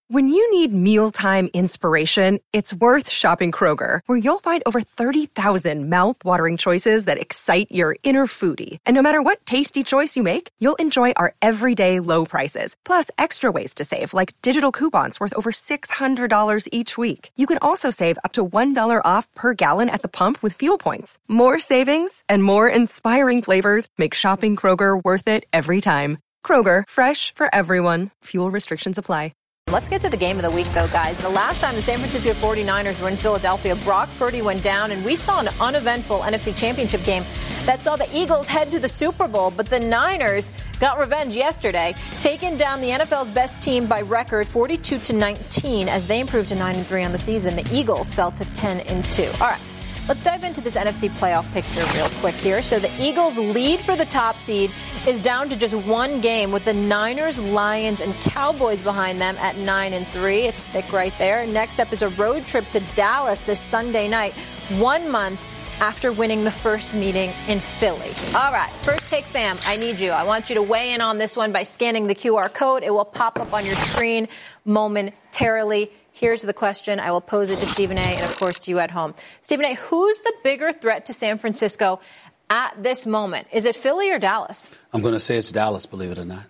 When you need mealtime inspiration, it's worth shopping Kroger, where you'll find over 30,000 mouth-watering choices that excite your inner foodie. And no matter what tasty choice you make, you'll enjoy our everyday low prices, plus extra ways to save, like digital coupons worth over $600 each week. You can also save up to $1 off per gallon at the pump with fuel points. More savings and more inspiring flavors make shopping Kroger worth it every time. Kroger, fresh for everyone. Fuel restrictions apply. Let's get to the game of the week, though, guys. The last time the San Francisco 49ers were in Philadelphia, Brock Purdy went down, and we saw an uneventful NFC Championship game that saw the Eagles head to the Super Bowl. But the Niners got revenge yesterday, taking down the NFL's best team by record 42-19 as they improved to 9-3 on the season. The Eagles fell to 10-2. All right. Let's dive into this NFC playoff picture real quick here. So the Eagles' lead for the top seed is down to just one game, with the Niners, Lions, and Cowboys behind them at 9-3. It's thick right there. Next up is a road trip to Dallas this Sunday night, 1 month after winning the first meeting in Philly. All right, First Take fam, I need you. I want you to weigh in on this one by scanning the QR code. It will pop up on your screen momentarily. Here's the question. I will pose it to Stephen A. and, of course, to you at home. Stephen A., who's the bigger threat to San Francisco at this moment? Is it Philly or Dallas? I'm going to say it's Dallas, believe it or not.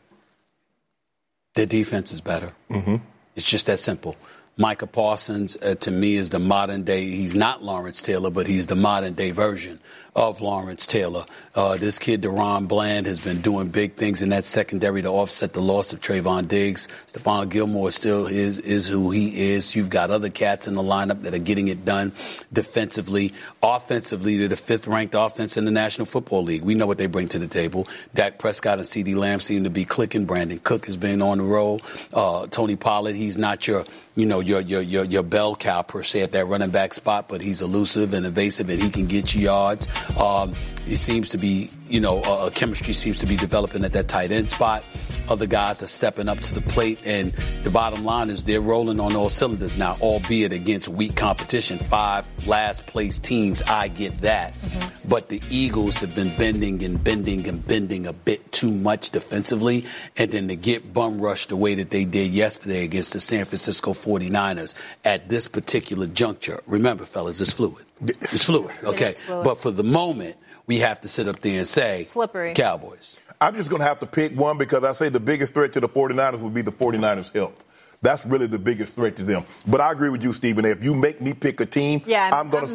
Their defense is better. Mm-hmm. It's just that simple. Micah Parsons, to me, is the modern day. He's not Lawrence Taylor, but he's the modern day version of Lawrence Taylor. This kid, Deron Bland, has been doing big things in that secondary to offset the loss of Trayvon Diggs. Stephon Gilmore still is who he is. You've got other cats in the lineup that are getting it done defensively. Offensively, they're the fifth-ranked offense in the National Football League. We know what they bring to the table. Dak Prescott and CeeDee Lamb seem to be clicking. Brandon Cook has been on the roll. Tony Pollard, he's not your bell cow per se at that running back spot, but he's elusive and evasive, and he can get you yards. It seems to be, chemistry seems to be developing at that tight end spot. Other guys are stepping up to the plate, and the bottom line is they're rolling on all cylinders now, albeit against weak competition. 5 last-place teams, I get that. Mm-hmm. But the Eagles have been bending a bit too much defensively, and then to get bum rushed the way that they did yesterday against the San Francisco 49ers at this particular juncture. Remember, fellas, it's fluid. It's fluid, okay? It is fluid. But for the moment, we have to sit up there and say, slippery Cowboys. I'm just going to have to pick one because I say the biggest threat to the 49ers would be the 49ers' health. That's really the biggest threat to them. But I agree with you, Stephen. If you make me pick a team, I'm going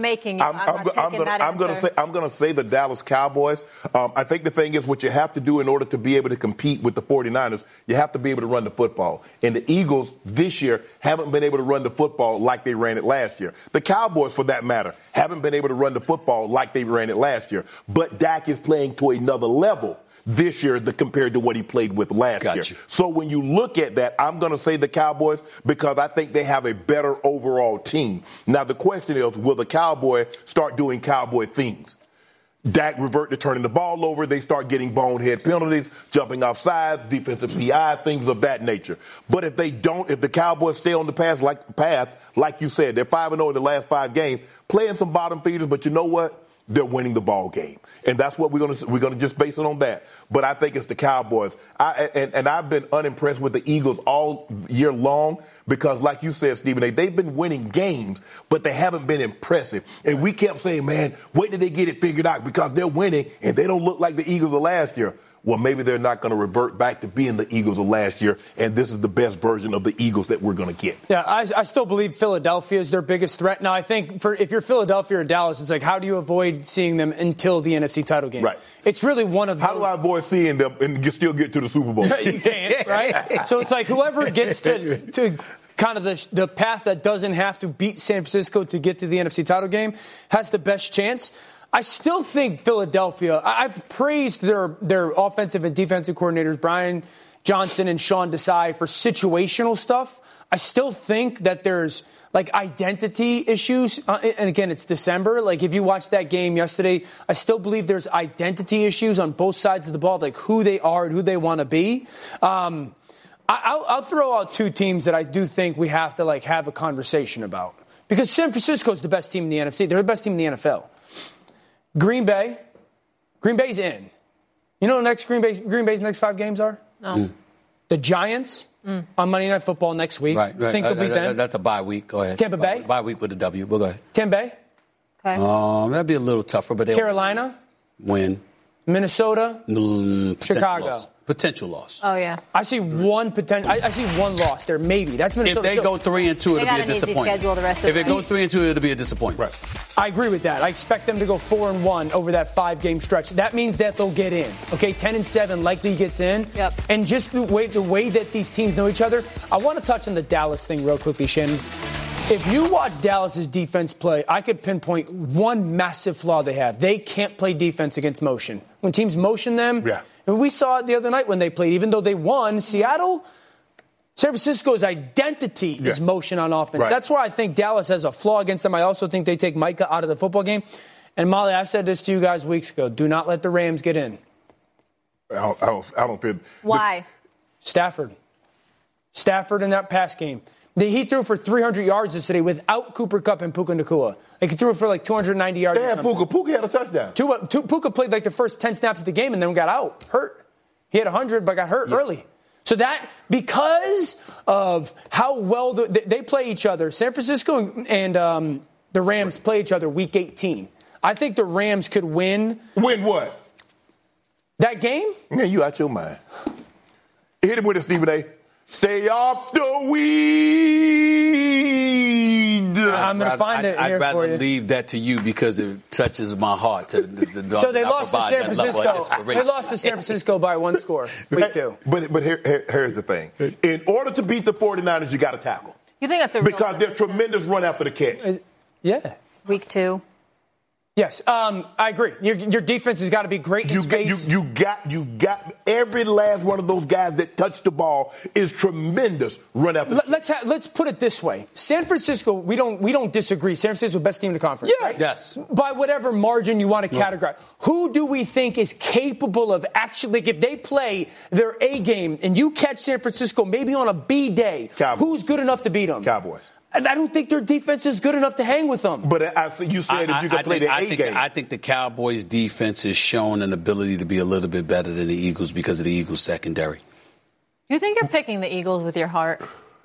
to say the Dallas Cowboys. I think the thing is what you have to do in order to be able to compete with the 49ers, you have to be able to run the football. And the Eagles this year haven't been able to run the football like they ran it last year. The Cowboys, for that matter, haven't been able to run the football like they ran it last year. But Dak is playing to another level this year compared to what he played with last year. So when you look at that, I'm going to say the Cowboys because I think they have a better overall team. Now, the question is, will the Cowboy start doing Cowboy things? Dak revert to turning the ball over. They start getting bonehead penalties, jumping off sides, defensive PI, things of that nature. But if they don't, if the Cowboys stay on the path, like you said, they're 5-0 in the last 5 games, playing some bottom feeders, but you know what? They're winning the ball game. And that's what we're going to just base it on that. But I think it's the Cowboys. I've been unimpressed with the Eagles all year long because, like you said, Stephen A., they've been winning games, but they haven't been impressive. And we kept saying, man, wait till they get it figured out because they're winning and they don't look like the Eagles of last year. Well, maybe they're not going to revert back to being the Eagles of last year, and this is the best version of the Eagles that we're going to get. Yeah, I still believe Philadelphia is their biggest threat. Now, I think if you're Philadelphia or Dallas, it's like, how do you avoid seeing them until the NFC title game? Right. It's really one of How do I avoid seeing them and still get to the Super Bowl? You can't, right? So it's like whoever gets to kind of the path that doesn't have to beat San Francisco to get to the NFC title game has the best chance. I still think Philadelphia, I've praised their offensive and defensive coordinators, Brian Johnson and Sean Desai, for situational stuff. I still think that there's identity issues. And again, it's December. If you watched that game yesterday, I still believe there's identity issues on both sides of the ball, who they are and who they want to be. I'll throw out 2 teams that I do think we have to have a conversation about. Because San Francisco is the best team in the NFC. They're the best team in the NFL. Green Bay's in. You know what Green Bay's next 5 games are? No. the Giants on Monday Night Football next week. Right. Think they'll beat them. That's a bye week. Go ahead. Tampa Bay? Bye week with a W. We'll go ahead. Tampa Bay? Okay. That'd be a little tougher, but they'll Carolina? win. Minnesota? Chicago? Loss. Potential loss. Oh, yeah. I see one loss there, maybe. That's Minnesota. If they go 3-2, it'll be a an easy disappointment. schedule the rest of If the it goes 3-2, it'll be a disappointment. Right. I agree with that. I expect them to go 4-1 over that 5-game stretch. That means that they'll get in. Okay, 10-7 likely gets in. Yep. And just the way that these teams know each other, I want to touch on the Dallas thing real quickly, Shannon. If you watch Dallas's defense play, I could pinpoint one massive flaw they have. They can't play defense against motion. When teams motion them, and we saw it the other night when they played, even though they won, San Francisco's identity is motion on offense. Right. That's why I think Dallas has a flaw against them. I also think they take Micah out of the football game. And Molly, I said this to you guys weeks ago. Do not let the Rams get in. I don't feel. Why? Stafford in that pass game. He threw for 300 yards yesterday without Cooper Kupp and Puka Nacua. He threw for like 290 yards. Yeah, Puka had a touchdown. Puka played like the first 10 snaps of the game and then got out, hurt. He had 100, but got hurt early. So that, because of how well they play each other, San Francisco and the Rams play each other week 18. I think the Rams could win. Win what? That game? Man, you out your mind. Hit him with it, Stephen A. Stay off the weed. I'm going to find it here I'd rather for you. leave that to you because it touches my heart. So they lost to San Francisco. They lost to San Francisco by 1 score. Week 2. But here's the thing. In order to beat the 49ers, you got to tackle. You think that's a Because they're tremendous run after the catch. Yeah. Week 2. Yes, I agree. Your defense has got to be great in space. You got every last one of those guys that touch the ball is tremendous run after. Let's put it this way: San Francisco, we don't disagree. San Francisco, best team in the conference. Yes. Right? Yes. By whatever margin you want to categorize, who do we think is capable of actually, like, if they play their A game and you catch San Francisco maybe on a B day, Cowboys. Who's good enough to beat them? Cowboys. And I don't think their defense is good enough to hang with them. But you said if you could play the A game. I think the Cowboys' defense has shown an ability to be a little bit better than the Eagles because of the Eagles' secondary. You think you're picking the Eagles with your heart?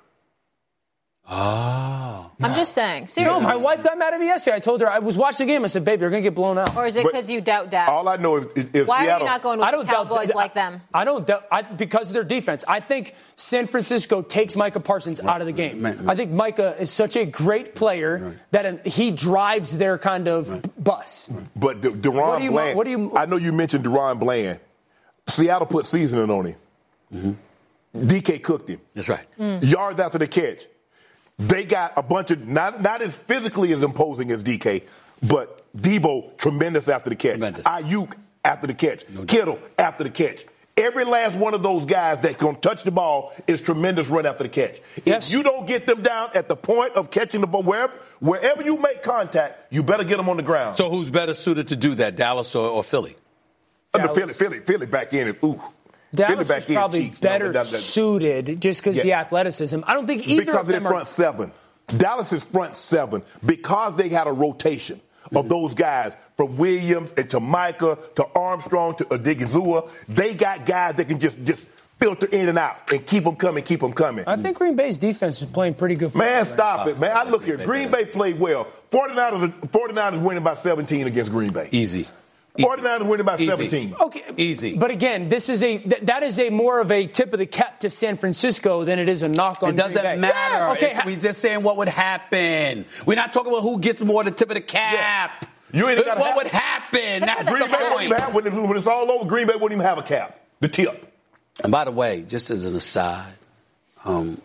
Oh. I'm just saying. Seriously. No, my wife got mad at me yesterday. I told her, I was watching the game. I said, babe, you're going to get blown out. Or is it because you doubt Dak? All I know is Why Seattle, are you not going with the Cowboys like them? I don't doubt because of their defense. I think San Francisco takes Micah Parsons out of the game. I think Micah is such a great player that he drives their kind of bus. But DeRon Bland, I know you mentioned DeRon Bland. Seattle put seasoning on him. Mm-hmm. DK cooked him. That's right. Yards after the catch. They got a bunch of, not as physically as imposing as DK, but Debo, tremendous after the catch. Tremendous. Ayuk, after the catch. Kittle, after the catch. Every last one of those guys that can touch the ball is tremendous run after the catch. Yes. If you don't get them down at the point of catching the ball, wherever you make contact, you better get them on the ground. So who's better suited to do that, Dallas or Philly? Philly back in it. Ooh. Dallas is probably better suited just because the athleticism. I don't think either of them their front seven. Dallas's front seven, because they had a rotation of those guys from Williams and to Micah to Armstrong to Odigizua. They got guys that can just filter in and out and keep them coming. I think Green Bay's defense is playing pretty good football. Man, stop it, man. I look here. Green Bay played well. 49ers winning by 17 against Green Bay. Easy. 49ers winning by 17. Okay, easy. But again, that is a more of a tip of the cap to San Francisco than it is a knock on. It doesn't matter. Yeah, okay, we're just saying what would happen. We're not talking about who gets more the tip of the cap. Yeah. What would happen? That's Green the Bay point. when it's all over, Green Bay wouldn't even have a cap. The tip. And by the way, just as an aside, you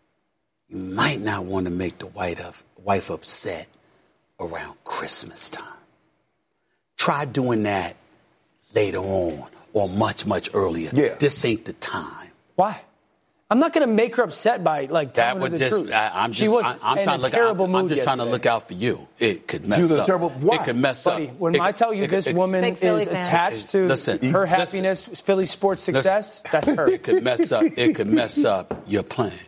might not want to make the wife upset around Christmas time. Try doing that later on or much, much earlier. Yeah. This ain't the time. Why? I'm not going to make her upset by telling her the truth. I'm just trying to look out for you. It could mess up. It could mess up. When I tell you this woman is attached to her happiness, Philly sports success, that's her. It could mess up. It could mess up your plan.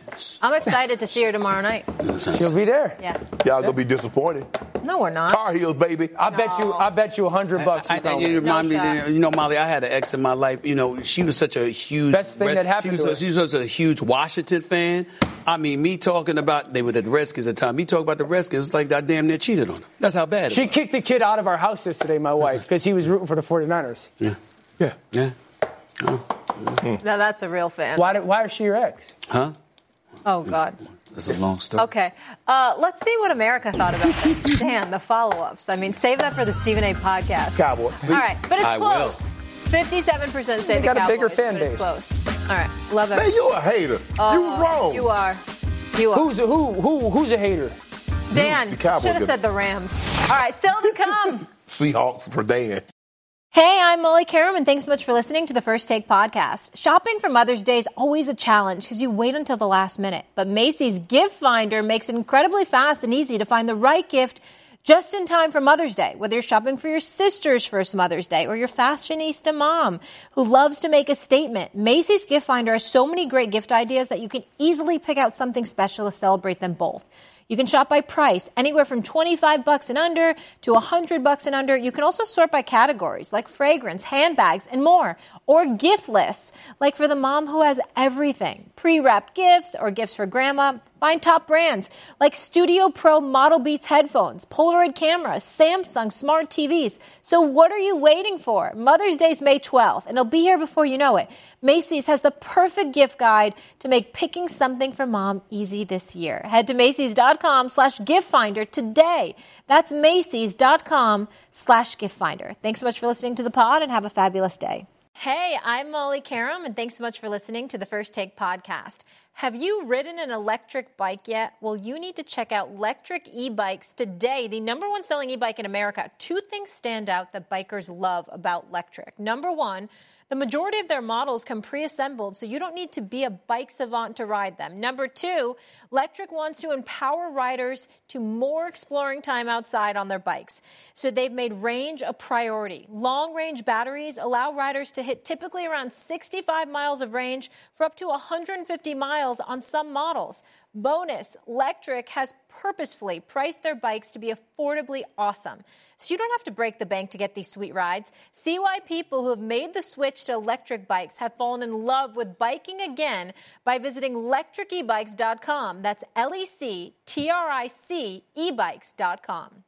I'm excited to see her tomorrow night. She'll be there. Yeah. Y'all gonna be disappointed. No, we're not. Tar Heels, baby. I bet you $100. You remind me, Molly, I had an ex in my life. She was such a huge best thing that happened to her. She was a huge Washington fan. I mean, me talking about they were the Redskins at the time. Me talking about the Redskins, it was like I damn near cheated on them. That's how bad. She kicked the kid out of our house yesterday, my wife, because he was rooting for the 49ers. Yeah. Now that's a real fan. Why is she your ex? Huh? Oh, God. That's a long story. Okay. Let's see what America thought about this. Dan, the follow-ups. I mean, save that for the Stephen A. podcast. Cowboys. All right, but it's close. Will. 57% say the Cowboys. Got a bigger fan base. It's close. All right, love it. Man, you a hater. You wrong. You are. Who's a hater? Dan, should have said the Rams. All right, still to come. Seahawks for Dan. Hey, I'm Molly Karam, and thanks so much for listening to the First Take podcast. Shopping for Mother's Day is always a challenge because you wait until the last minute. But Macy's Gift Finder makes it incredibly fast and easy to find the right gift just in time for Mother's Day, whether you're shopping for your sister's first Mother's Day or your fashionista mom who loves to make a statement. Macy's Gift Finder has so many great gift ideas that you can easily pick out something special to celebrate them both. You can shop by price, anywhere from $25 and under to $100 and under. You can also sort by categories like fragrance, handbags, and more. Or gift lists, like for the mom who has everything. Pre-wrapped gifts or gifts for grandma. Find top brands like Studio Pro Model Beats headphones, Polaroid cameras, Samsung smart TVs. So what are you waiting for? Mother's Day is May 12th, and it'll be here before you know it. Macy's has the perfect gift guide to make picking something for mom easy this year. Head to Macy's.com/giftfinder today. That's Macy's.com/giftfinder. Thanks so much for listening to the pod, and have a fabulous day. Hey, I'm Molly Karam, and thanks so much for listening to the First Take podcast. Have you ridden an electric bike yet? Well, you need to check out Lectric E-Bikes today, the *1 selling e-bike in America. Two things stand out that bikers love about Lectric. Number one, the majority of their models come pre-assembled, so you don't need to be a bike savant to ride them. Number two, Lectric wants to empower riders to more exploring time outside on their bikes. So they've made range a priority. Long-range batteries allow riders to hit typically around 65 miles of range for up to 150 miles on some models. Bonus, Lectric has purposefully priced their bikes to be affordably awesome. So you don't have to break the bank to get these sweet rides. See why people who have made the switch to electric bikes have fallen in love with biking again by visiting lectricebikes.com. That's LECTRIC ebikes.com.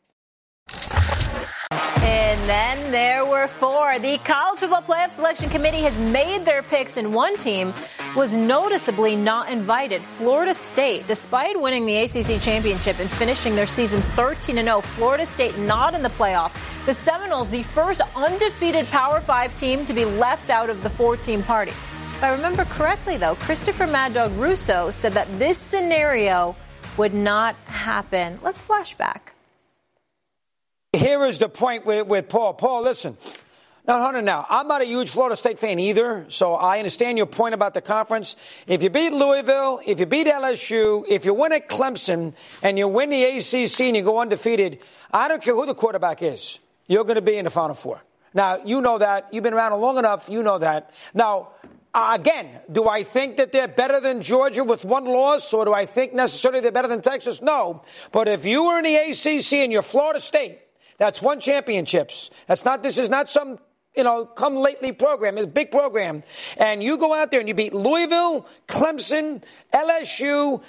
And then there were four. The College Football Playoff Selection Committee has made their picks, and one team was noticeably not invited. Florida State, despite winning the ACC championship and finishing their season 13-0, Florida State not in the playoff. The Seminoles, the first undefeated Power 5 team to be left out of the four-team party. If I remember correctly, though, Christopher Mad Dog Russo said that this scenario would not happen. Let's flash back. Here is the point with Paul. Paul, listen. Now, Hunter, I'm not a huge Florida State fan either, so I understand your point about the conference. If you beat Louisville, if you beat LSU, if you win at Clemson, and you win the ACC and you go undefeated, I don't care who the quarterback is. You're going to be in the Final Four. Now, you know that. You've been around long enough. You know that. Now, again, do I think that they're better than Georgia with one loss, or do I think necessarily they're better than Texas? No. But if you were in the ACC and you're Florida State, that's won championships. This is not some, come lately program. It's a big program. And you go out there and you beat Louisville, Clemson, LSU,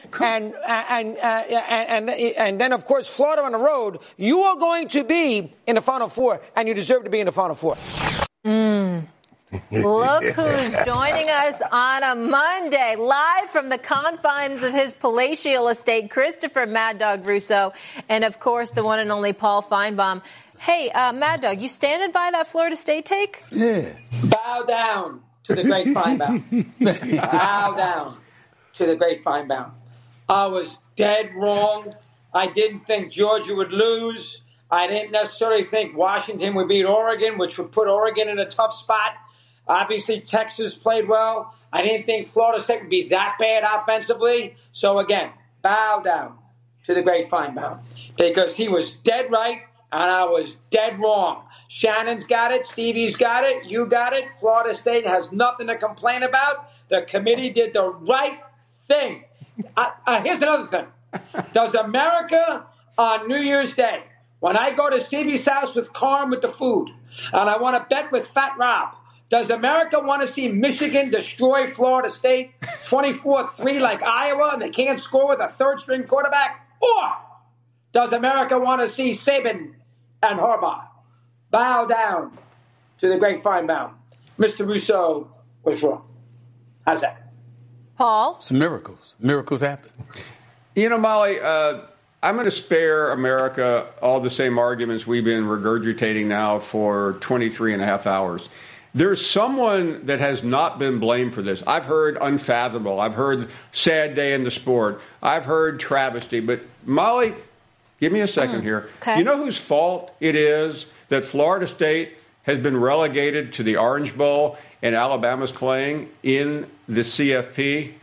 and then, of course, Florida on the road. You are going to be in the Final Four, and you deserve to be in the Final Four. Look who's joining us on a Monday, live from the confines of his palatial estate, Christopher Mad Dog Russo, and, of course, the one and only Paul Feinbaum. Hey, Mad Dog, you standing by that Florida State take? Yeah. Bow down to the great Feinbaum. Bow down to the great Feinbaum. I was dead wrong. I didn't think Georgia would lose. I didn't necessarily think Washington would beat Oregon, which would put Oregon in a tough spot. Obviously, Texas played well. I didn't think Florida State would be that bad offensively. So, again, bow down to the great Feinbaum, because he was dead right and I was dead wrong. Shannon's got it. Stevie's got it. You got it. Florida State has nothing to complain about. The committee did the right thing. Here's another thing. Does America on New Year's Day, when I go to Stevie's house with Carm with the food, and I want to bet with Fat Rob, does America want to see Michigan destroy Florida State 24-3 like Iowa and they can't score with a third-string quarterback? Or does America want to see Saban and Harbaugh bow down to the great Feinbaum? Mr. Russo was wrong. How's that? Paul? Some miracles. Miracles happen. You know, Molly, I'm going to spare America all the same arguments we've been regurgitating now for 23 and a half hours. There's someone that has not been blamed for this. I've heard unfathomable. I've heard sad day in the sport. I've heard travesty. But, Molly, give me a second here. Okay. You know whose fault it is that Florida State has been relegated to the Orange Bowl and Alabama's playing in the CFP?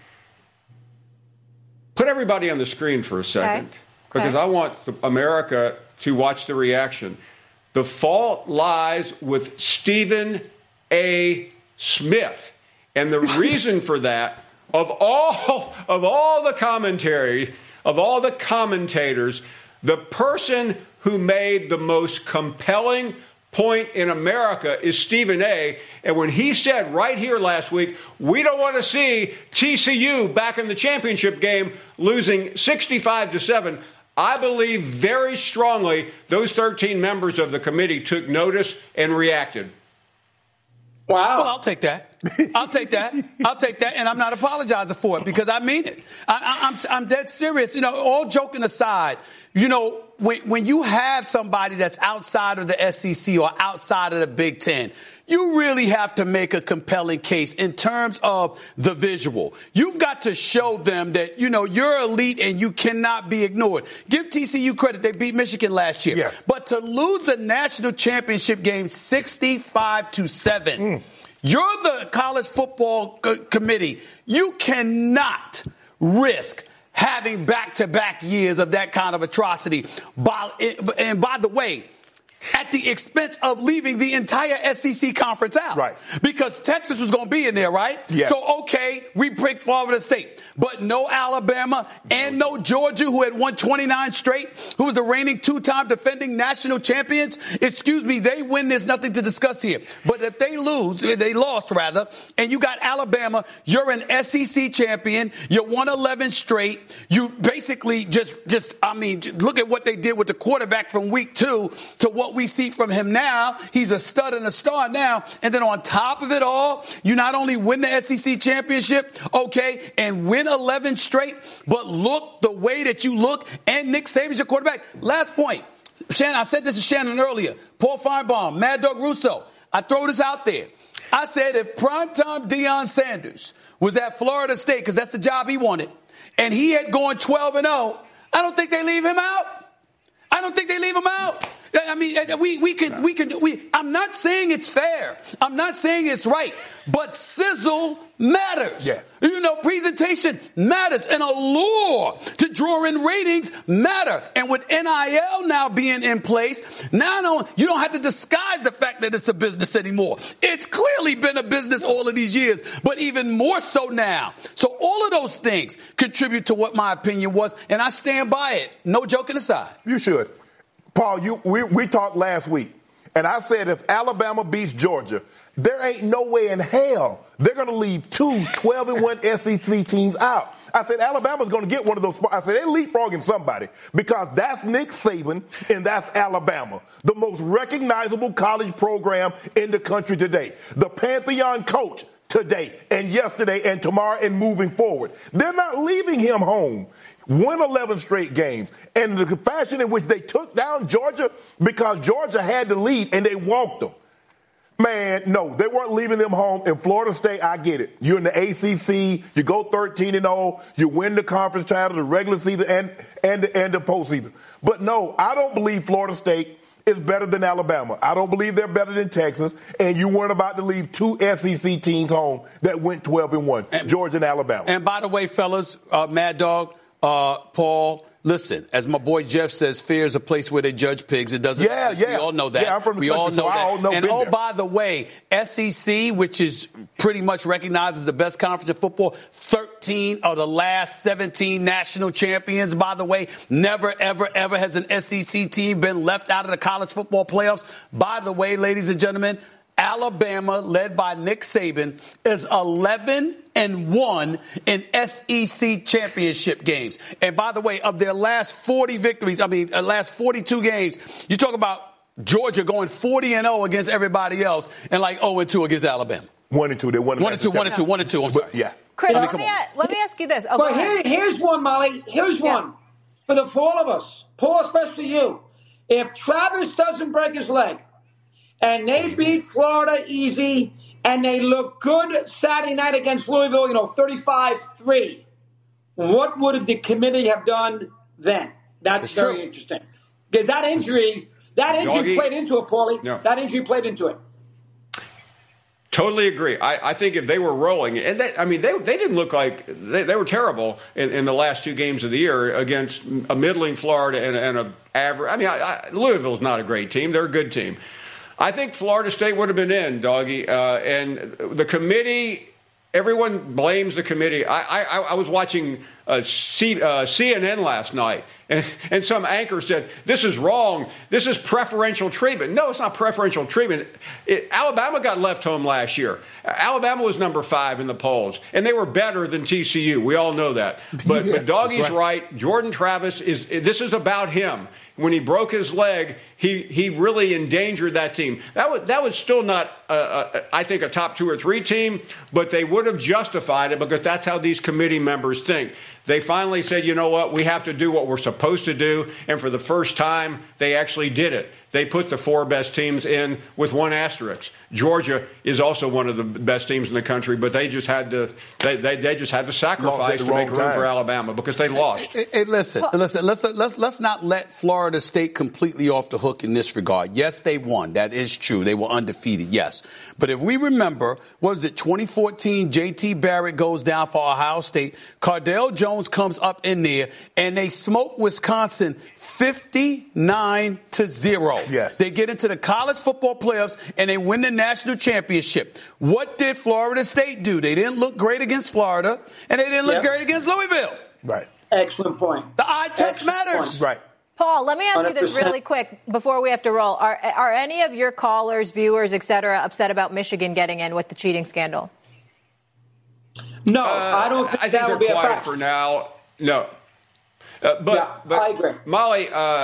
Put everybody on the screen for a second, because I want America to watch the reaction. The fault lies with Stephen A. Smith. And the reason for that, of all the commentary, of all the commentators, the person who made the most compelling point in America is Stephen A. And when he said right here last week, we don't want to see TCU back in the championship game losing 65-7, I believe very strongly those 13 members of the committee took notice and reacted. Wow. Well, I'll take that. I'll take that. And I'm not apologizing for it because I mean it. I'm dead serious. You know, all joking aside, you know, when you have somebody that's outside of the SEC or outside of the Big Ten, you really have to make a compelling case in terms of the visual. You've got to show them that, you know, you're elite and you cannot be ignored. Give TCU credit. They beat Michigan last year. Yeah. But to lose the national championship game 65-7, you're the college football committee. You cannot risk having back-to-back years of that kind of atrocity. And by the way, at the expense of leaving the entire SEC conference out. Right. Because Texas was going to be in there, right? Yes. So, okay, we break Florida State. But no Alabama and no Georgia, who had won 29 straight, who was the reigning two-time defending national champions. Excuse me, they win, there's nothing to discuss here. But if they lost, and you got Alabama, you're an SEC champion, you won 11 straight. You basically look at what they did with the quarterback from week 2 to what we see from him now. He's a stud and a star now. And then on top of it all, you not only win the SEC championship, okay, and win 11 straight, but look the way that you look, and Nick Saban's your quarterback. Last point. Shannon, I said this to Shannon earlier. Paul Feinbaum, Mad Dog Russo. I throw this out there. I said if primetime Deion Sanders was at Florida State, because that's the job he wanted, and he had gone 12-0, I don't think they leave him out. I mean, I'm not saying it's fair. I'm not saying it's right. But sizzle matters. Yeah. You know, presentation matters. And allure to draw in ratings matter. And with NIL now being in place, now you don't have to disguise the fact that it's a business anymore. It's clearly been a business all of these years, but even more so now. So all of those things contribute to what my opinion was, and I stand by it. No joking aside. You should. Paul, we talked last week, and I said if Alabama beats Georgia, there ain't no way in hell they're going to leave 2 12-1 SEC teams out. I said Alabama's going to get one of those. I said they're leapfrogging somebody because that's Nick Saban and that's Alabama, the most recognizable college program in the country today. The Pantheon coach today and yesterday and tomorrow and moving forward. They're not leaving him home. Won 11 straight games. And the fashion in which they took down Georgia because Georgia had the lead and they walked them. Man, no, they weren't leaving them home. In Florida State, I get it. You're in the ACC. You go 13-0. You win the conference title, the regular season and the postseason. But no, I don't believe Florida State is better than Alabama. I don't believe they're better than Texas. And you weren't about to leave 2 SEC teams home that went 12-1, Georgia and Alabama. And by the way, fellas, Mad Dog, Paul, Listen, as my boy Jeff says, fear is a place where they judge pigs. It doesn't. Yeah. We all know that. Yeah, I'm from the we all know that. And there. by the way, SEC, which is pretty much recognized as the best conference in football, 13 of the last 17 national champions. By the way, never, ever, ever has an SEC team been left out of the college football playoffs. By the way, ladies and gentlemen, Alabama, led by Nick Saban, is 11-1 in SEC championship games. And by the way, of their last 40 victories, last 42 games, you talk about Georgia going 40-0 against everybody else and like 0-2 against Alabama. 1-2. They won. 1-2. I'm sorry. Yeah. Chris, let me ask you this. Oh, but here's one, Molly. Here's one for all of us. Paul, especially you. If Travis doesn't break his leg, and they beat Florida easy, and they look good Saturday night against Louisville, 35-3. What would the committee have done then? That's very true. Interesting. Because that injury played into it, Paulie. No. That injury played into it. Totally agree. I think if they were rolling, and they didn't look like they were terrible in the last two games of the year against a middling Florida and a average. Louisville's not a great team. They're a good team. I think Florida State would have been in, Doggy. And the committee, everyone blames the committee. I was watching CNN last night, and some anchor said, this is wrong. This is preferential treatment. No, it's not preferential treatment. Alabama got left home last year. Alabama was number 5 in the polls, and they were better than TCU. We all know that. But, yes, but Doggy's right. Jordan Travis, this is about him. When he broke his leg, he really endangered that team. That was still not, I think, a top 2 or 3 team, but they would have justified it because that's how these committee members think. They finally said, you know what, we have to do what we're supposed to do, and for the first time, they actually did it. They put the 4 best teams in with one asterisk. Georgia is also one of the best teams in the country, but they just had to sacrifice to make room for Alabama because they lost. Hey, listen. Let's not let Florida State completely off the hook in this regard. Yes, they won. That is true. They were undefeated. Yes, but if we remember, what was it? 2014. J.T. Barrett goes down for Ohio State. Cardale Jones comes up in there, and they smoke Wisconsin 59-0. Yes. They get into the college football playoffs, and they win the national championship. What did Florida State do? They didn't look great against Florida, and they didn't look great against Louisville. Right. Excellent point. The eye test matters. Right. Paul, let me ask 100%. You this really quick before we have to roll. Are any of your callers, viewers, et cetera, upset about Michigan getting in with the cheating scandal? No, I don't think that would be a fact. For now, no. But I agree. Molly,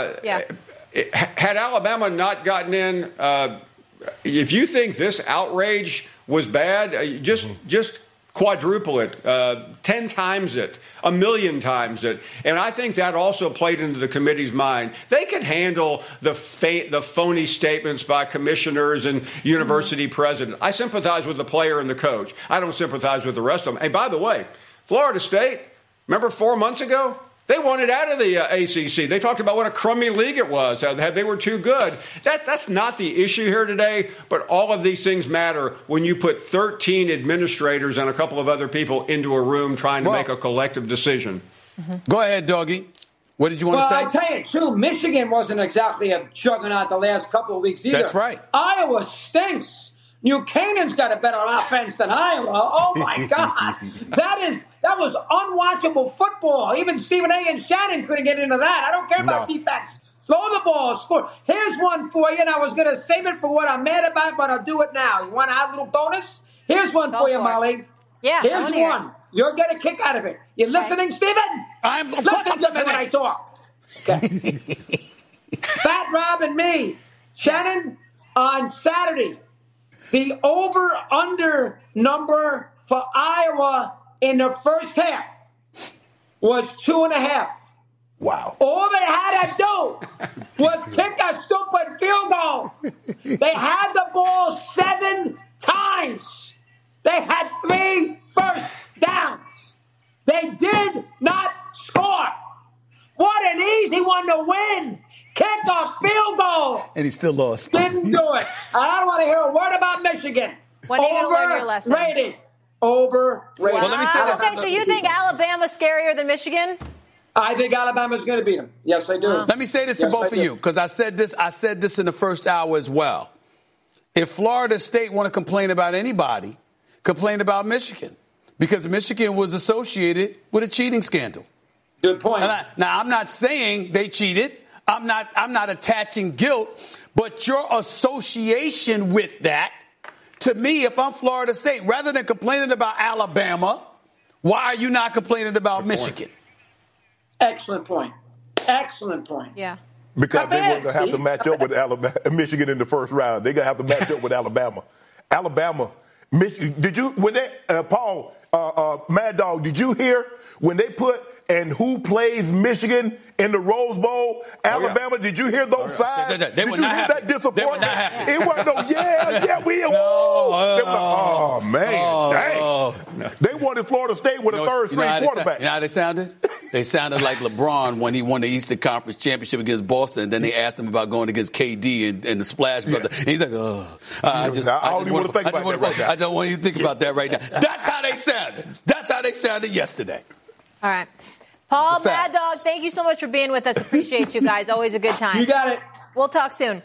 had Alabama not gotten in, if you think this outrage was bad, just quadruple it, 10 times it, 1,000,000 times it. And I think that also played into the committee's mind. They could handle the phony statements by commissioners and university presidents. I sympathize with the player and the coach. I don't sympathize with the rest of them. And by the way, Florida State, remember 4 months ago? They wanted out of the ACC. They talked about what a crummy league it was. They were too good. That's not the issue here today, but all of these things matter when you put 13 administrators and a couple of other people into a room trying to make a collective decision. Mm-hmm. Go ahead, Doggy. What did you want to say? Well, I'll tell you, too, Michigan wasn't exactly a juggernaut the last couple of weeks either. That's right. Iowa stinks. New Canaan's got a better offense than Iowa. Oh, my God. That was unwatchable football. Even Stephen A. and Shannon couldn't get into that. I don't care about defense. Throw the ball, score. Here's one for you, and I was going to save it for what I'm mad about, but I'll do it now. You want to add a little bonus? Here's one for you, Molly. Yeah, here's one. You'll get a kick out of it. You listening, Stephen? I'm listening to me when I talk. Okay. Fat Rob and me. Shannon, on Saturday, the over-under number for Iowa in the first half was 2.5. Wow. All they had to do was kick a stupid field goal. They had the ball 7 times. They had 3 first downs. They did not score. What an easy one to win. Kick a field goal. And he still lost. Didn't do it. I don't want to hear a word about Michigan. When are you going to learn your lesson? Overrated. Overrated. Well, let me say so you think Alabama's scarier than Michigan? I think Alabama's going to beat them. Yes, I do. Let me say this to both of you, because I said this in the first hour as well. If Florida State want to complain about anybody, complain about Michigan, because Michigan was associated with a cheating scandal. Good point. Now, I'm not saying they cheated. I'm not attaching guilt, but your association with that, to me, if I'm Florida State, rather than complaining about Alabama, why are you not complaining about Michigan? Excellent point. Excellent point. Yeah. Because they were going to have to match up with Michigan in the first round. They're going to have to match up with Alabama. Did you, when they, Paul, Mad Dog, did you hear when they put, and who plays Michigan in the Rose Bowl, Alabama? Did you hear those sides? They were not happy. That disappointment? They were not happy. It wasn't we won. They were like, oh, man, dang. They wanted Florida State with a third-string quarterback. You know how they sounded? They sounded like LeBron when he won the Eastern Conference Championship against Boston, and then they asked him about going against KD and the Splash Brother. And he's like, I don't want to think about that right now. I don't want you to think about that right now. That's how they sounded. That's how they sounded yesterday. All right. Paul, Mad Dog, thank you so much for being with us. Appreciate you guys. Always a good time. You got it. We'll talk soon.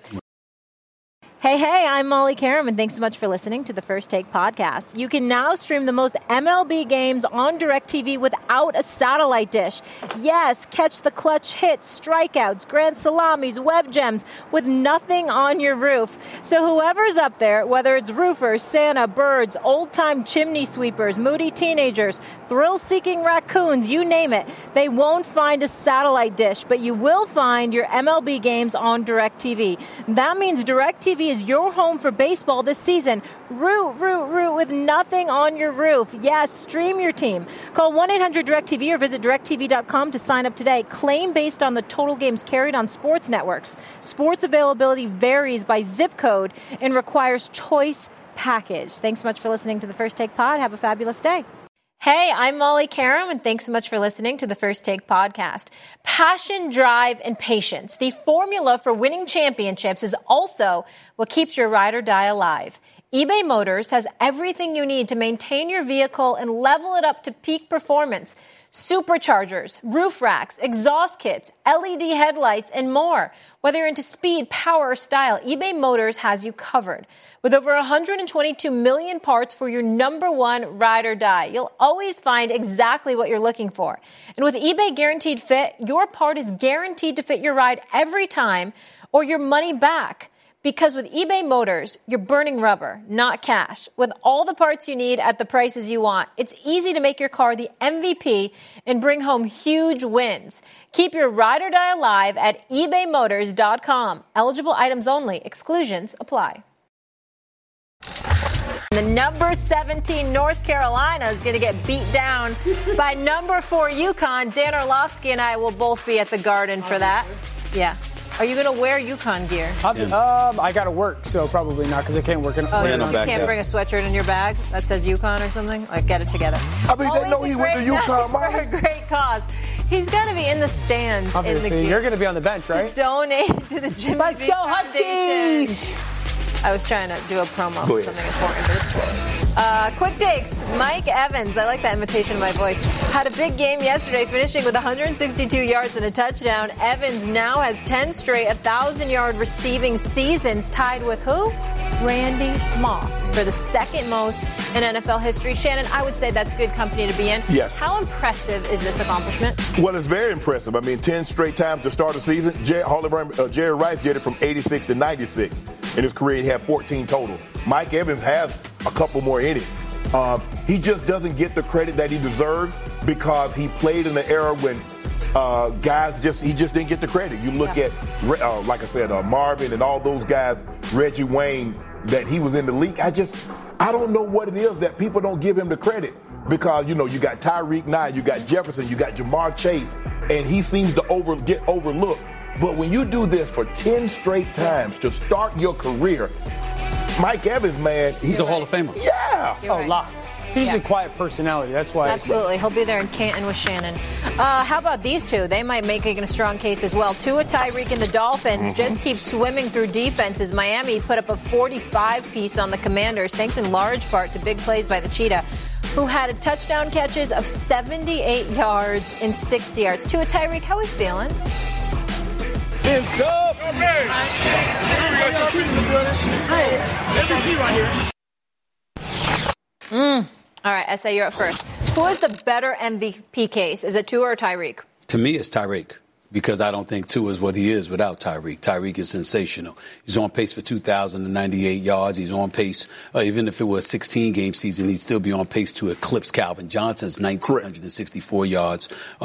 Hey, I'm Molly Karam, and thanks so much for listening to the First Take podcast. You can now stream the most MLB games on DirecTV without a satellite dish. Yes, catch the clutch hits, strikeouts, grand salamis, web gems with nothing on your roof. So whoever's up there, whether it's roofers, Santa, birds, old-time chimney sweepers, moody teenagers, thrill-seeking raccoons, you name it, they won't find a satellite dish, but you will find your MLB games on DirecTV. That means DirecTV is your home for baseball this season. Root with nothing on your roof. Yes, stream your team. Call 1-800-DirecTV or visit DirecTV.com to sign up today. Claim based on the total games carried on sports networks. Sports availability varies by zip code and requires choice package. Thanks so much for listening to the First Take Pod. Have a fabulous day. Hey, I'm Molly Karam, and thanks so much for listening to the First Take podcast. Passion, drive, and patience. The formula for winning championships is also what keeps your ride or die alive. eBay Motors has everything you need to maintain your vehicle and level it up to peak performance. Superchargers, roof racks, exhaust kits, LED headlights, and more. Whether you're into speed, power, or style, eBay Motors has you covered. With over 122 million parts for your number one ride or die, you'll always find exactly what you're looking for. And with eBay Guaranteed Fit, your part is guaranteed to fit your ride every time or your money back. Because with eBay Motors, you're burning rubber, not cash. With all the parts you need at the prices you want, it's easy to make your car the MVP and bring home huge wins. Keep your ride or die alive at ebaymotors.com. Eligible items only. Exclusions apply. The number 17 North Carolina is going to get beat down by number 4 UConn. Dan Orlovsky and I will both be at the Garden for that. Yeah. Are you going to wear UConn gear? I got to work, so probably not because I can't work in. You can't bring a sweatshirt in your bag that says UConn or something? Like, get it together. I mean, they know he went to UConn, for a great cause. He's going to be in the stands. Obviously, in the gear. You're going to be on the bench, right? To donate to the Jimmy Let's V go, Foundation. Huskies! I was trying to do a promo for something important, but it's cool. Quick takes. Mike Evans, I like that imitation of my voice, had a big game yesterday, finishing with 162 yards and a touchdown. Evans now has 10 straight 1,000-yard receiving seasons, tied with who? Randy Moss for the second most in NFL history. Shannon, I would say that's good company to be in. Yes. How impressive is this accomplishment? Well, it's very impressive. I mean, 10 straight times to start the season. Jerry Rice did it from 86 to 96. In his career, he had 14 total. Mike Evans has a couple more in it. He just doesn't get the credit that he deserves because he played in the era when he just didn't get the credit. You look at, like I said, Marvin and all those guys, Reggie Wayne, that he was in the league. I don't know what it is that people don't give him the credit because, you got Tyreek Nye, you got Jefferson, you got Jamar Chase, and he seems to get overlooked. But when you do this for 10 straight times to start your career, Mike Evans, man, he's a Hall of Famer. Yeah. Right. A lot. He's just a quiet personality. That's why. Absolutely. He'll be there in Canton with Shannon. How about these two? They might make a strong case as well. Tua Tyreek and the Dolphins just keep swimming through defenses. Miami put up a 45-piece on the Commanders, thanks in large part to big plays by the Cheetah. who had touchdown catches of 78 yards and 60 yards. Tua, Tyreek, how are we feeling? Hands up. Okay. How y'all treating the brother? MVP right here. All right, SA, you're up first. Who is the better MVP case? Is it Tua or Tyreek? To me, it's Tyreek. Because I don't think Tua is what he is without Tyreek. Tyreek is sensational. He's on pace for 2,098 yards. He's on pace, even if it was a 16-game season, he'd still be on pace to eclipse Calvin Johnson's 1,964 yards,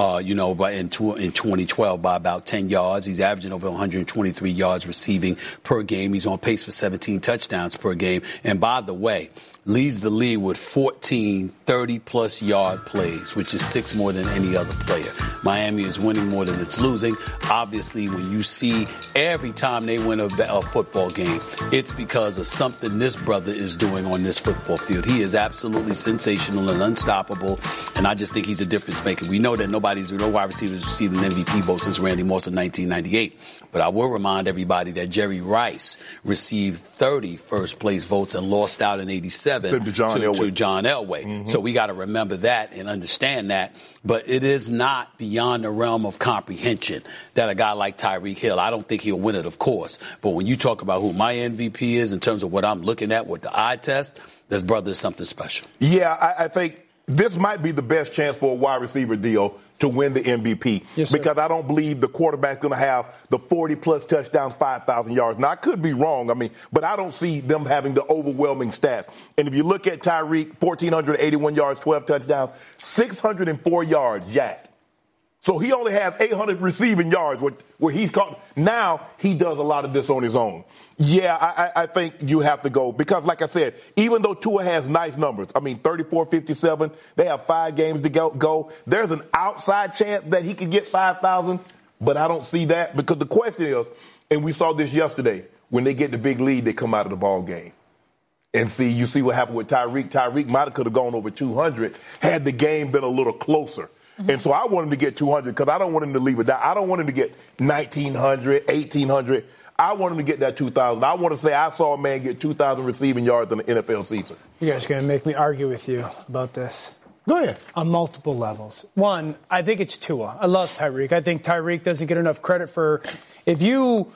in 2012 by about 10 yards. He's averaging over 123 yards receiving per game. He's on pace for 17 touchdowns per game. And by the way, leads the league with 14 30-plus yard plays, which is 6 more than any other player. Miami is winning more than it's losing. Obviously, when you see every time they win a football game, it's because of something this brother is doing on this football field. He is absolutely sensational and unstoppable, and I just think he's a difference maker. We know that no wide receivers received an MVP vote since Randy Moss in 1998, but I will remind everybody that Jerry Rice received 30 first-place votes and lost out in 87 to John Elway. Mm-hmm. So we got to remember that and understand that. But it is not beyond the realm of comprehension that a guy like Tyreek Hill, I don't think he'll win it, of course. But when you talk about who my MVP is in terms of what I'm looking at with the eye test, this brother is something special. Yeah, I think this might be the best chance for a wide receiver deal to win the MVP. Yes, sir. Because I don't believe the quarterback's going to have the 40-plus touchdowns, 5,000 yards. Now, I could be wrong, but I don't see them having the overwhelming stats. And if you look at Tyreek, 1,481 yards, 12 touchdowns, 604 yards, Jack. So he only has 800 receiving yards where he's caught. Now he does a lot of this on his own. Yeah, I think you have to go because, like I said, even though Tua has nice numbers, 34-57, they have 5 games to go. There's an outside chance that he could get 5,000, but I don't see that because the question is, and we saw this yesterday, when they get the big lead, they come out of the ball game. And you see what happened with Tyreek. Tyreek might have gone over 200 had the game been a little closer. Mm-hmm. And so I want him to get 200 because I don't want him to leave it down. I don't want him to get 1,900, 1,800. I want him to get that 2,000. I want to say I saw a man get 2,000 receiving yards in the NFL season. You guys are going to make me argue with you about this. Go ahead. On multiple levels. One, I think it's Tua. I love Tyreek. I think Tyreek doesn't get enough credit for, if you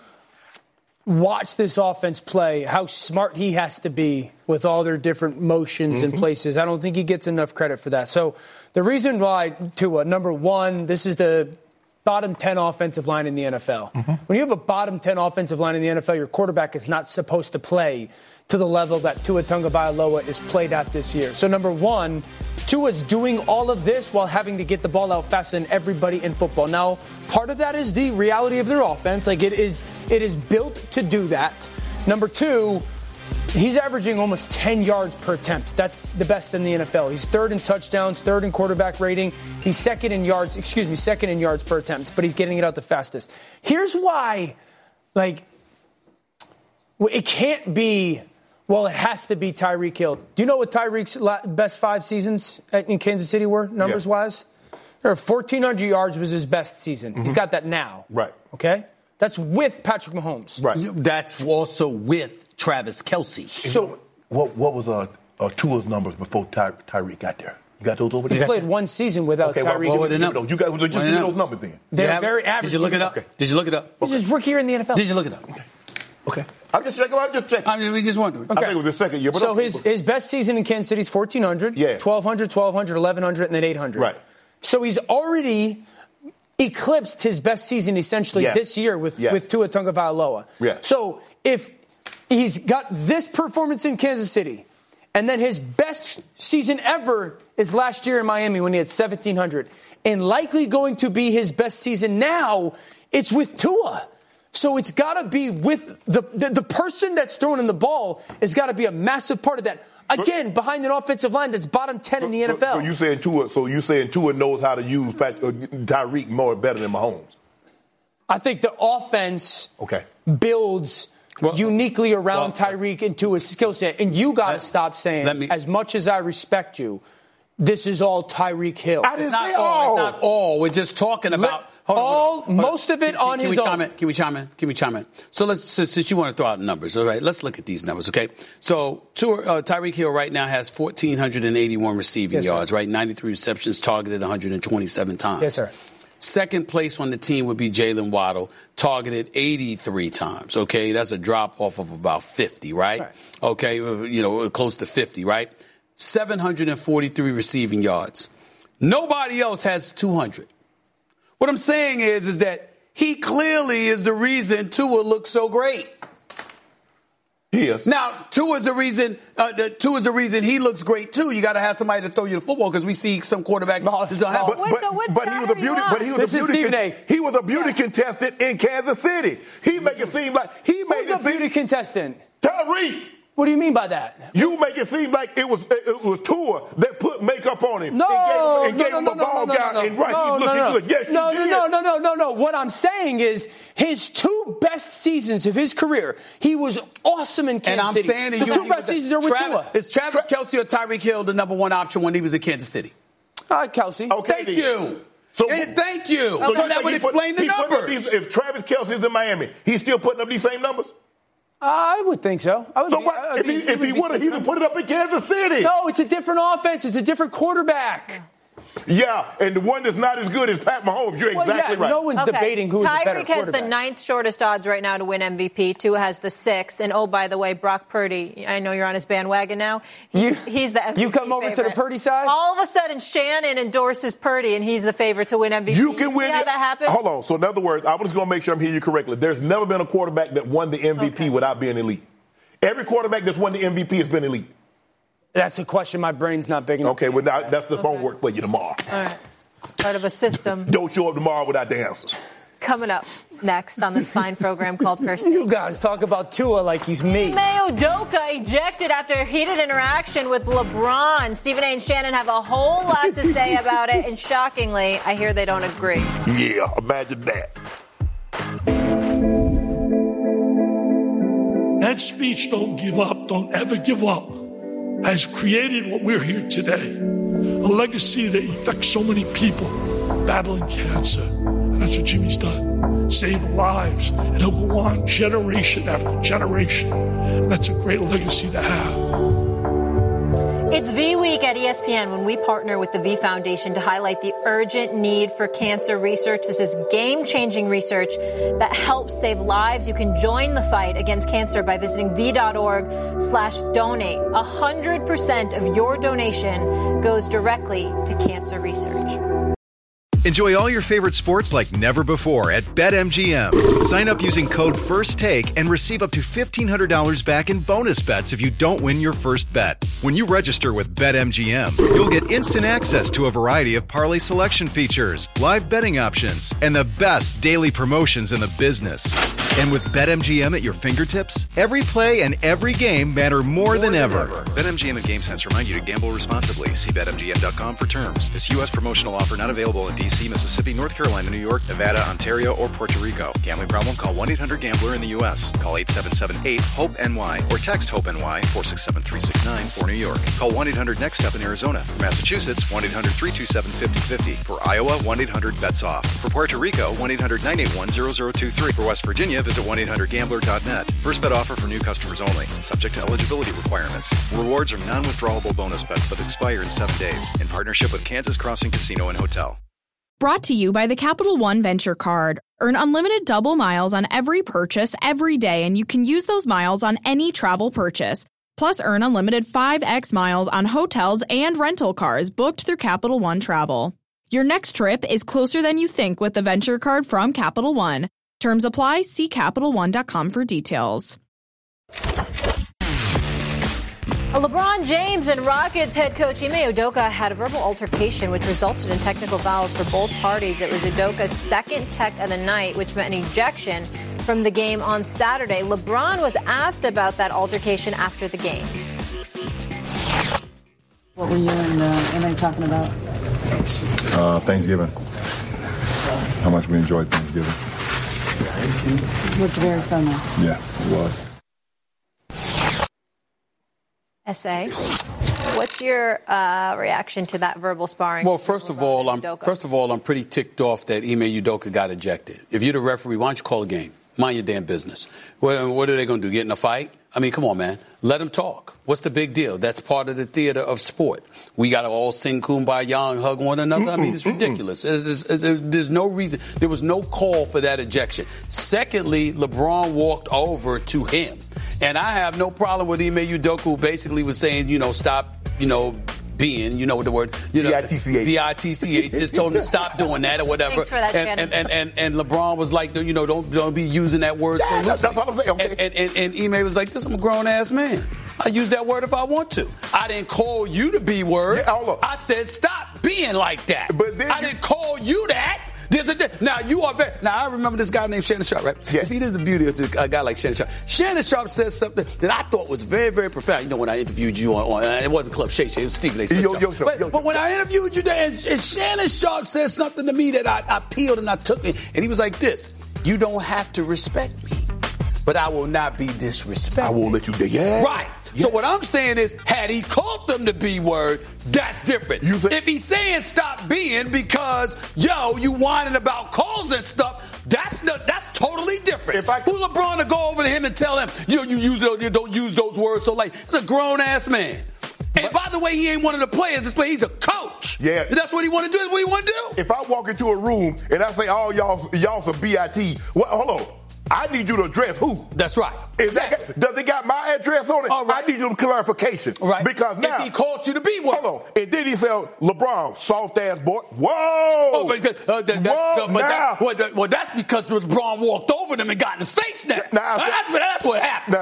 watch this offense play, how smart he has to be with all their different motions and places. I don't think he gets enough credit for that. So the reason why Tua, number one, this is the bottom 10 offensive line in the NFL. Mm-hmm. When you have a bottom 10 offensive line in the NFL, your quarterback is not supposed to play to the level that Tua Tagovailoa is played at this year. So number one, Tua's doing all of this while having to get the ball out faster than everybody in football. Now, part of that is the reality of their offense. Like it is built to do that. Number two, he's averaging almost 10 yards per attempt. That's the best in the NFL. He's third in touchdowns, third in quarterback rating. He's second in yards per attempt, but he's getting it out the fastest. Here's why, it can't be, it has to be Tyreek Hill. Do you know what Tyreek's best 5 seasons in Kansas City were, numbers-wise? 1,400 yards was his best season. Mm-hmm. He's got that now. Right. Okay? That's with Patrick Mahomes. Right. That's also with Travis Kelce. So what was Tua's numbers before Tyreek got there? You got those over there? He played one season without Tyreek. What were the numbers? You got just those numbers then. They're very average. Did you look it up? Okay. Did you look it up? He's just rookie here in the NFL. Did you look it up? Okay. I'm just checking. We just wondering. Okay. I think it was the second year. But so his best season in Kansas City is 1,400, 1,200, 1,100, and then 800. Right. So he's already eclipsed his best season essentially this year with Tua Tagovailoa. Yeah. So if he's got this performance in Kansas City, and then his best season ever is last year in Miami when he had 1,700, and likely going to be his best season now, it's with Tua. So it's got to be with the person that's throwing in the ball has got to be a massive part of that. Again, behind an offensive line that's bottom 10 in the NFL. So you saying Tua knows how to use Tyreek more better than Mahomes? I think the offense builds uniquely around Tyreek and Tua's skill set. And you got to stop saying, as much as I respect you, this is all Tyreek Hill. It's not all. We're just talking about most of it on his own. Can we chime in? So since you want to throw out numbers, all right, let's look at these numbers, okay? So Tyreek Hill right now has 1,481 receiving yards, right? 93 receptions, targeted 127 times. Yes, sir. Second place on the team would be Jalen Waddle, targeted 83 times, okay? That's a drop off of about 50, right? Okay, close to 50, right? 743 receiving yards. Nobody else has 200. What I'm saying is that he clearly is the reason Tua looks so great. He is. Now, Tua's the reason he looks great too. You got to have somebody to throw you the football because we see some quarterbacks. But he was a beauty contestant in Kansas City. He make it seem like Who's a beauty contestant? Tyreek. What do you mean by that? You make it seem like it was Tua that put makeup on him. No. And gave him a ball gown. And right, he's looking good. Yes, No. What I'm saying is his two best seasons of his career, he was awesome in Kansas City. And I'm saying to you, the two best seasons are with Tua. Is Travis Kelce or Tyreek Hill the number one option when he was in Kansas City? Kelce. Okay, Thank you. Thank you. So that would explain the numbers. If Travis Kelce is in Miami, he's still putting up these same numbers? I would think so. If he would have, he would put it up in Kansas City. No, it's a different offense. It's a different quarterback. Yeah, and the one that's not as good as Pat Mahomes. You're exactly right. No one's debating who's the better quarterback. Tyreek has the 9th shortest odds right now to win MVP. Tua has the 6th. And, oh, by the way, Brock Purdy, I know you're on his bandwagon now. He's the MVP You come over favorite. to the Purdy side? All of a sudden, Shannon endorses Purdy, and he's the favorite to win MVP. You can win how that happens? Hold on. So, in other words, I was going to make sure I'm hearing you correctly. There's never been a quarterback that won the MVP without being elite. Every quarterback that's won the MVP has been elite. That's a question my brain's not big enough. Okay, well, now that's the homework for you tomorrow. All right. Part of a system. Don't show up tomorrow without the answers. Coming up next on this fine program called First Take. You guys talk about Tua like he's me. Ime Udoka ejected after a heated interaction with LeBron. Stephen A. and Shannon have a whole lot to say about it, and shockingly, I hear they don't agree. Yeah, imagine that. That speech, don't give up, don't ever give up, has created what we're here today. A legacy that affects so many people battling cancer. And that's what Jimmy's done. Save lives. And he'll go on generation after generation. And that's a great legacy to have. It's V Week at ESPN when we partner with the V Foundation to highlight the urgent need for cancer research. This is game-changing research that helps save lives. You can join the fight against cancer by visiting v.org/donate. 100% of your donation goes directly to cancer research. Enjoy all your favorite sports like never before at BetMGM. Sign up using code FIRSTTAKE and receive up to $1,500 back in bonus bets if you don't win your first bet. When you register with BetMGM, you'll get instant access to a variety of parlay selection features, live betting options, and the best daily promotions in the business. And with BetMGM at your fingertips, every play and every game matter more than ever. BetMGM and GameSense remind you to gamble responsibly. See BetMGM.com for terms. This U.S. promotional offer not available in D.C., Mississippi, North Carolina, New York, Nevada, Ontario, or Puerto Rico. Gambling problem? Call 1-800-GAMBLER in the U.S. Call 877-8-HOPE-NY or text HOPE-NY 467-369 for New York. Call 1-800-NEXT-STEP in Arizona. For Massachusetts, 1-800-327-5050. For Iowa, 1-800-BETS-OFF. For Puerto Rico, 1-800-981-0023. For West Virginia, visit 1-800-GAMBLER.net. First bet offer for new customers only. Subject to eligibility requirements. Rewards are non-withdrawable bonus bets that expire in 7 days. In partnership with Kansas Crossing Casino and Hotel. Brought to you by the Capital One Venture Card. Earn unlimited double miles on every purchase every day, and you can use those miles on any travel purchase. Plus, earn unlimited 5x miles on hotels and rental cars booked through Capital One Travel. Your next trip is closer than you think with the Venture Card from Capital One. Terms apply. See CapitalOne.com for details. LeBron James and Rockets head coach Ime Udoka had a verbal altercation which resulted in technical fouls for both parties. It was Udoka's second tech of the night, which meant an ejection from the game on Saturday. LeBron was asked about that altercation after the game. What were you and Ime talking about? Thanksgiving. How much we enjoyed Thanksgiving. Looked very friendly. Yeah, it was. SA. What's your reaction to that verbal sparring? Well, first of all, I'm pretty ticked off that Ime Udoka got ejected. If you're the referee, why don't you call a game? Mind your damn business. What are they going to do? Get in a fight? I mean, come on, man. Let them talk. What's the big deal? That's part of the theater of sport. We got to all sing Kumbaya and hug one another. I mean, it's ridiculous. There's no reason. There was no call for that ejection. Secondly, LeBron walked over to him. And I have no problem with Ime Udoka, who basically was saying, stop, being, what the word, B-I-T-C-H. B-I-T-C-H, just told him to stop doing that or whatever. Thanks for that, and LeBron was like, don't be using that word so loosely. That's what I'm saying. Okay. And Ime was like, I'm a grown-ass man. I use that word if I want to. I didn't call you the B word. Yeah, I said, stop being like that. But then I didn't call you that. Now, I remember this guy named Shannon Sharpe, right? Yes. See, this is the beauty of a guy like Shannon Sharpe. Shannon Sharpe says something that I thought was very, very profound. When I interviewed you on it wasn't Club Shay Shay, it was Stephen A. But when I interviewed you there, and Shannon Sharpe said something to me that I peeled and I took it, and he was like this: you don't have to respect me, but I will not be disrespected. I won't let you do. Yeah. Right. Yeah. So what I'm saying is, had he called them the B word, that's different. If he's saying stop being because, you whining about calls and stuff, that's totally different. Who LeBron to go over to him and tell him, you don't use those words so late? It's a grown-ass man. And by the way, he ain't one of the players this way. He's a coach. Yeah. That's what he want to do. That's what he want to do. If I walk into a room and I say, y'all some BIT, well, hold on. I need you to address who. That's right. Exactly. Does it got my address on it? All right. I need you to clarification. Right. Because now. If he called you to be one. Hold on. And then he said, LeBron, soft ass boy. Whoa. Oh, that's because LeBron walked over them and got in his face now. That's what happened.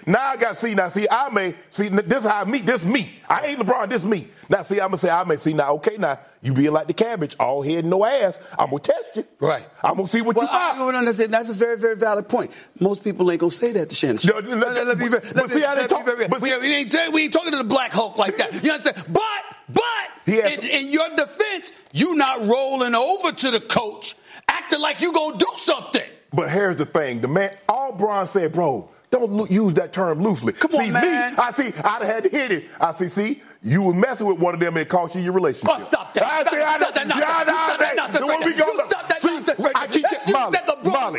This is how I meet. This me. I ain't LeBron, this me. Now, see, I'm going to say, now, you being like the cabbage, all head, no ass, I'm going to test you. Right. I'm going to see what you got. That's a very, very valid point. Most people ain't going to say that to Shannon Sharpe. We ain't talking to the Black Hulk like that. You understand? But in your defense, you not rolling over to the coach, acting like you going to do something. But here's the thing. The man, all Bron said, bro, don't use that term loosely. Come on, man. I'd have had to hit it. You were messing with one of them and it cost you your relationship. Oh, stop that. Stop that nonsense. Stop that nonsense right there. I keep getting Molly.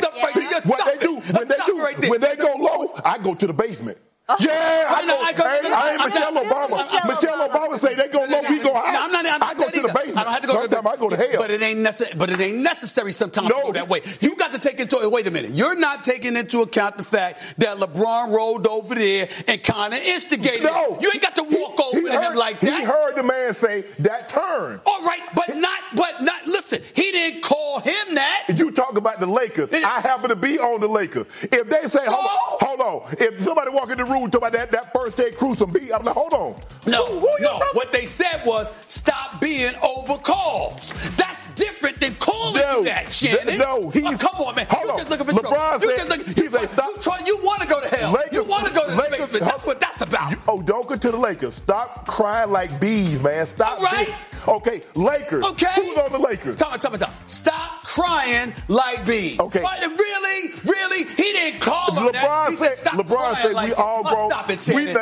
When they go low, I go to the basement. Yeah, I ain't Michelle Obama. Michelle Obama say they go low, we go high. I go to the basement. I don't have to go sometimes I go to hell. But it ain't necessary sometimes to go that way. You got to take into wait a minute. You're not taking into account the fact that LeBron rolled over there and kind of instigated. No. You ain't got to walk over to him like that. He heard the man say that turn. All right, but not listen, he didn't call him that. You talk about the Lakers. I happen to be on the Lakers. If they say, hold on. If somebody walk in the room talking about that first day cruise some beat, I'm like, hold on. No. What they said was stop being over calls. That's different than calling you that, Shannon. Come on, man. Hold on. Just looking for LeBron trouble. You want to go to hell. You want to go to the basement. That's what that's about. Udoka to the Lakers. Stop crying like bees, man. Stop. All right. Okay, Lakers. Okay. Who's on the Lakers? Time. Stop crying like bees. Okay. Really? He didn't call him that. He said stop LeBron said like we all grown. Stop it, Shannon.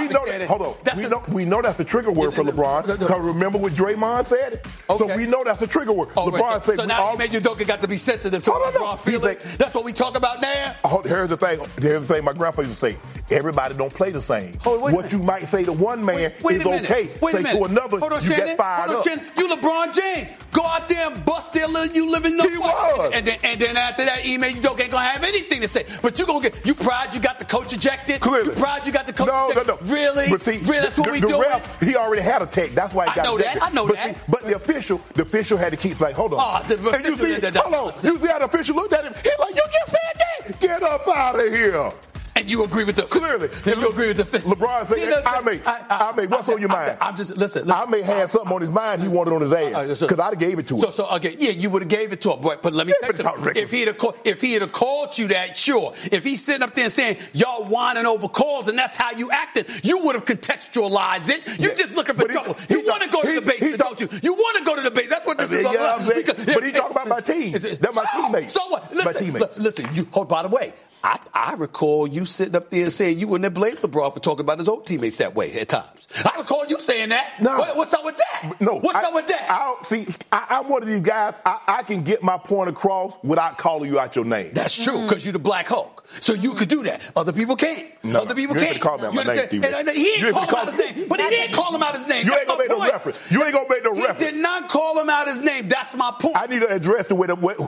We know that's the trigger word for LeBron. Because remember what Draymond said? Okay. So we know that's the trigger word. LeBron said so now Udoka got to be sensitive to LeBron feeling. That's what we talk about now? Here's the thing. My grandpa used to say, everybody don't play the same. What you might say to one man is okay. Say to another, you get fired up. You LeBron James. Go out there and bust their you live in no way. And then after that, Ime Udoka ain't going to have anything to say. But you proud you got the coach ejected? Clearly. You proud you got the coach ejected? No. Really? But see, that's what we doing? He already had a tech. That's why he got ejected. I know that. But the official had to keep like, hold on. You see how the official looked at him? He's like, you just said that? Get up out of here. And you agree with the clearly. You agree with the official. LeBron said, I may. What's on your mind? I'm just listen. I may have something on his mind he wanted on his ass because I'd have gave it to him. You would have gave it to him. But let me tell you, if he'd have called you that, sure. If he's sitting up there and saying y'all whining over calls and that's how you acted, you would have contextualized it. You're just looking for trouble. You want to go to the basement, don't you? You want to go to the basement. That's what this is all about. But he talking about my team. That's my teammate. So what? Listen. You. By the way. I recall you sitting up there saying you wouldn't have blamed LeBron for talking about his old teammates that way at times. I recall you saying that. No. What's up with that? No. What's up with that? I'm one of these guys, I can get my point across without calling you out your name. That's true, because you're the Black Hulk. So you could do that. Other people can't. Other people can't. You call me out my name, Steve. And he didn't call him out his name. But he didn't call him out his name. You ain't going to make no reference. You ain't going to make no reference. He did not call him out his name. That's my point. I need to address the way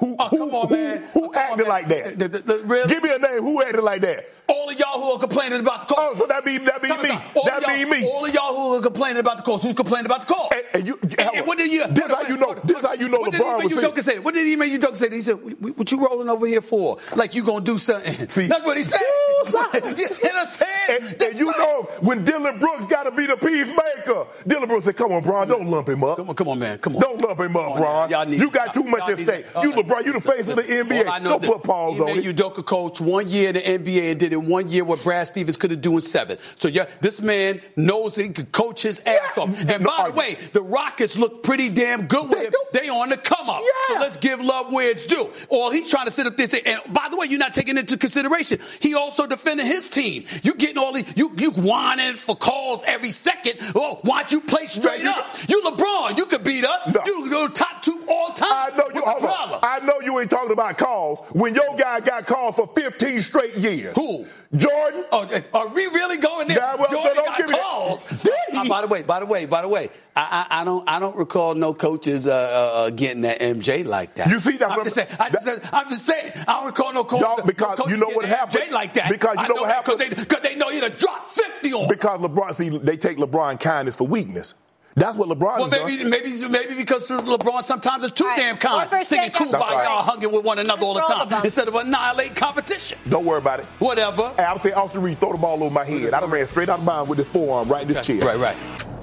who acted like that. Really? Give me a name. Who acted like that? All of y'all who are complaining about the calls. Oh, so that be me. That be me. All of y'all who are complaining about the calls. Who's complaining about the calls? And what did you? This how you know LeBron was saying. What did he make you joke say? He said, "What you rolling over here for? Like you gonna do something?" See, that's what he said. Just hit us head. And you know when Dylan Brooks got to be the peacemaker. Dylan Brooks said, "Come on, Bron, don't lump him up. Come on, man. Come on. Don't lump him up, Bron. You got too much at stake. You LeBron, you the face of the NBA. Don't put pause on it." Udoka coach 1 year in the NBA and did it 1 year what Brad Stevens could have done in 7. So this man knows he could coach his ass off. And by the way, the Rockets look pretty damn good with him. They on the come up. So let's give love where it's due. All he's trying to sit up there and say, and by the way, you're not taking into consideration, he also defended his team. You getting all these, you whining for calls every second. Oh, why don't you play straight up? You LeBron, you could beat us. No. You go top 2 all time. I know you ain't talking about calls when your guy got called for 15 straight years. Who? Jordan. Oh, are we really going there? Yeah, well, Jordan so got calls. By the way, I don't recall no coaches getting that MJ like that. You see that? I'm just saying. I don't recall no coaches. Because you know what happened. MJ like that. Because you know what happened. Because they know he'd have dropped 50 on. Because LeBron, they take LeBron kindness for weakness. That's what LeBron does. Maybe because LeBron sometimes is too damn kind. Singing Kumbaya, hugging with one another all the time instead of annihilating competition. Don't worry about it. Whatever. Hey, I would say Austin Reed, throw the ball over my head. I done ran straight out of bounds with this forearm right in this chair. Right.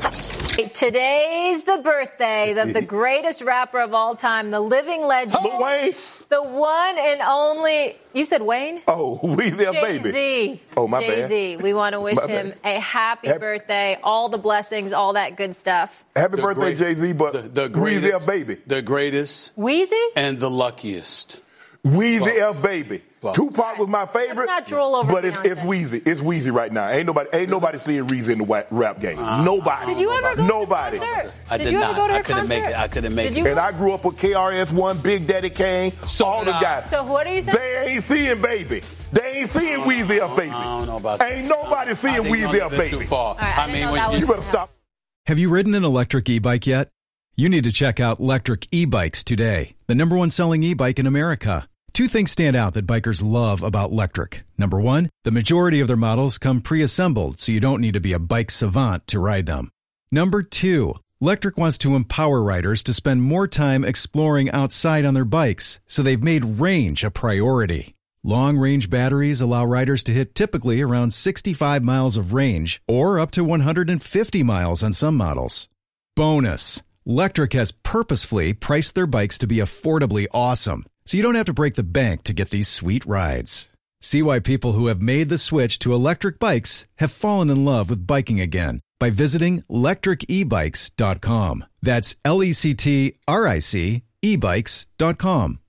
Today's the birthday of the greatest rapper of all time, the living legend. Lil Wayne. The one and only. You said Wayne? Oh, Weezy, baby. Jay-Z. Oh, my bad. Jay-Z. We want to wish him a happy birthday, all the blessings, all that good stuff. Happy birthday, Jay-Z, but the greatest, Weezy, baby. The greatest. Weezy? And the luckiest. Weezy, baby. Tupac was my favorite, not drool over but it's Weezy. It's Weezy right now. Ain't nobody seeing Weezy in the rap game. Nobody. Did you ever go nobody. to a concert? I did not. I couldn't make it. I couldn't make it. And I grew up with KRS-One, Big Daddy Kane, all the guys. So what are you saying? They ain't seeing baby. They ain't seeing Weezy up, baby. I don't know about that. Ain't nobody seeing Weezy up, baby. Too far. Right, you better stop. Have you ridden an electric e-bike yet? You need to check out Electric E-Bikes today, the #1 selling e-bike in America. 2 things stand out that bikers love about Electric. Number 1, the majority of their models come pre-assembled, so you don't need to be a bike savant to ride them. Number 2, Electric wants to empower riders to spend more time exploring outside on their bikes, so they've made range a priority. Long-range batteries allow riders to hit typically around 65 miles of range, or up to 150 miles on some models. Bonus, Electric has purposefully priced their bikes to be affordably awesome, so you don't have to break the bank to get these sweet rides. See why people who have made the switch to electric bikes have fallen in love with biking again by visiting electricebikes.com. That's LECTRIC ebikes.com.